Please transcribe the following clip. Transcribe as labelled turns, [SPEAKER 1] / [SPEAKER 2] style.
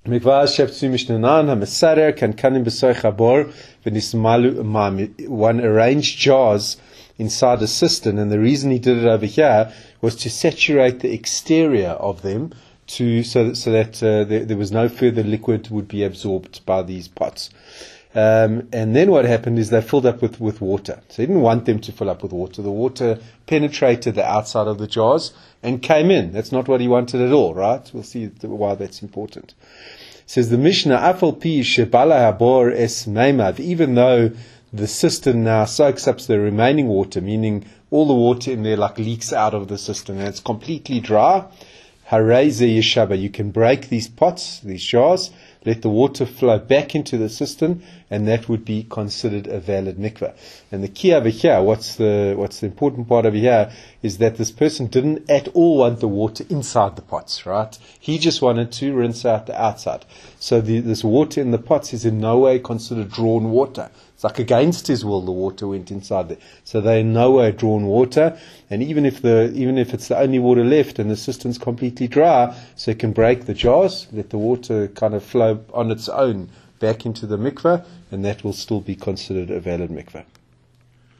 [SPEAKER 1] Mikvah Sheptsu Mishnanan HaMesarer Kan Kanim B'Soy Chabor V'Nismalu Umami. One arranged jars inside a cistern, and the reason he did it over here was to saturate the exterior of them, so that there was no further liquid would be absorbed by these pots. And then what happened is they filled up with water. So he didn't want them to fill up with water. The water penetrated the outside of the jars and came in. That's not what he wanted at all, right? We'll see why that's important. It says the Mishnah, Afal pi shebala habor es meimav, even though the cistern now soaks up the remaining water, meaning all the water in there like leaks out of the cistern and it's completely dry. Hareze yeshaba, you can break these pots, these jars, let the water flow back into the cistern, and that would be considered a valid mikveh. And the key over here, what's the important part over here, is that this person didn't at all want the water inside the pots, right? He just wanted to rinse out the outside. So this water in the pots is in no way considered drawn water. It's like against his will the water went inside there. So they're in no way drawn water. And even if it's the only water left and the cistern's completely dry, so it can break the jars, let the water kind of flow on its own back into the mikveh, and that will still be considered a valid mikveh.